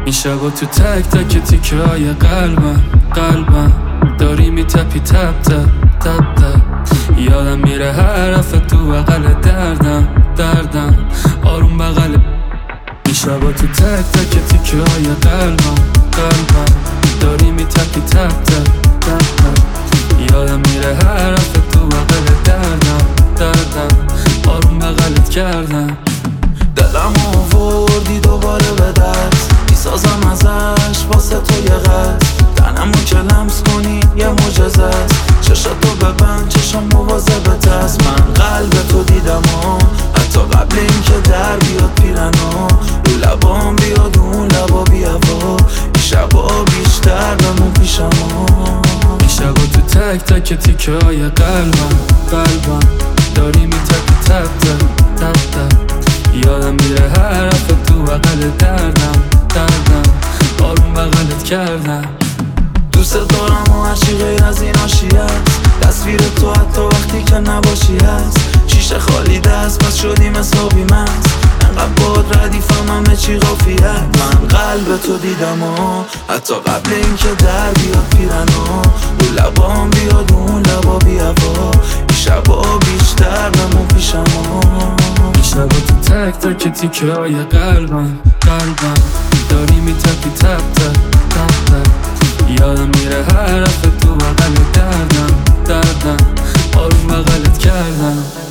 این شبا تو تک تک تیکه های قلبم داری میتپی تپ تپ تپ تپ. یادم میره هر رفت تو بغل دردم آروم بغل. این شبا تو تک تک تیکه های قلبم داری میتپی تپ تپ تپ تپ. یادم میره هر رفت تو بغل دردم آروم بغلت کردم. دلم آوردی دوباره به دست میسازم ازش واسه تو یه قد. تنمو که لمس کنی یه معجزه است. چشاتو ببند چشم مواظبت است. من قلب تو دیدم حتی قبل اینکه در بیاد پیرنا. رو لبام بیاد اون لبا بی هوا. این شبا بیشتر بمون پیشم. این شبا تو تک تک تیکه های قلبم داری میتپی تپ تپ تپ تپ. یادم میره هر رفت تو بغل دردم آروم بغلت کردم. دوست دارم و هرچی غیر از این عاشی هست. تصویر تو حتی وقتی که نباشی هست. شیشه خالی دست پس شدیم حسابی مست. انقدر باد ردیفم همه چی قافیه. من قلب تو دیدم حتی قبل اینکه در بیاد پیرنا. رو لبام بیاد اون لبا بی هوا. این شبا بیشتر بمون پیشم. این شبا تو تک تک تیکه های قلبم داری میتپی تپ تپ تپ تپ. یادم میره هر رفت تو بغل دردم آروم بغلت کردم.